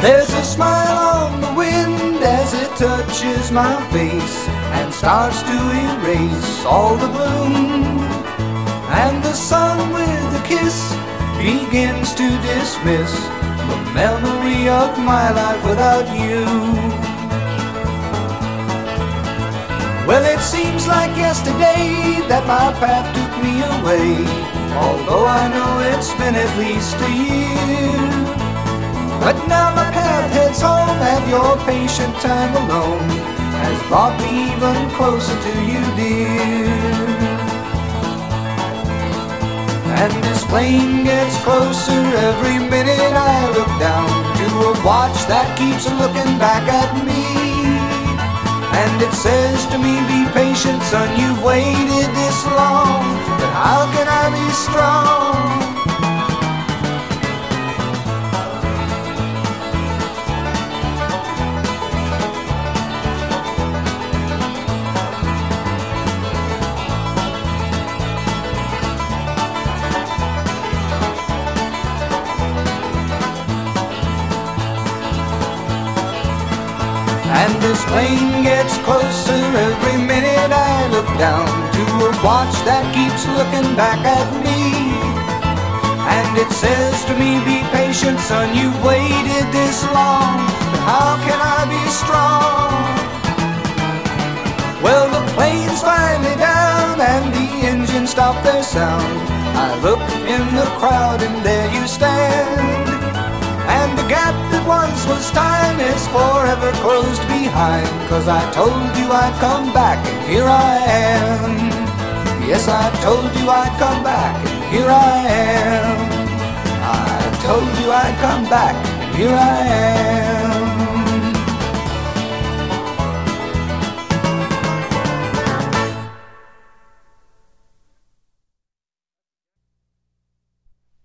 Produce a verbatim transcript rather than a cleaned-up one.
There's a smile on the wind as it touches my face and starts to erase all the gloom. And the sun with a kiss begins to dismiss the memory of my life without you. Well, it seems like yesterday that my path took me away, although I know it's been at least a year. But now my path heads home, and your patient time alone has brought me even closer to you, dear. And this plane gets closer every minute I look down to a watch that keeps looking back at me. And it says to me, be patient, son, you've waited this long, but how can I be strong? And this plane gets closer every minute I look down to a watch that keeps looking back at me. And it says to me, be patient, son, you've waited this long, but how can I be strong? Well, the plane's finally down and the engine stopped their sound. I look in the crowd and there you stand. And the gap that once was time is forever closed behind, 'cause I told you I'd come back and here I am. Yes, I told you I'd come back and here I am. I told you I'd come back and here I am.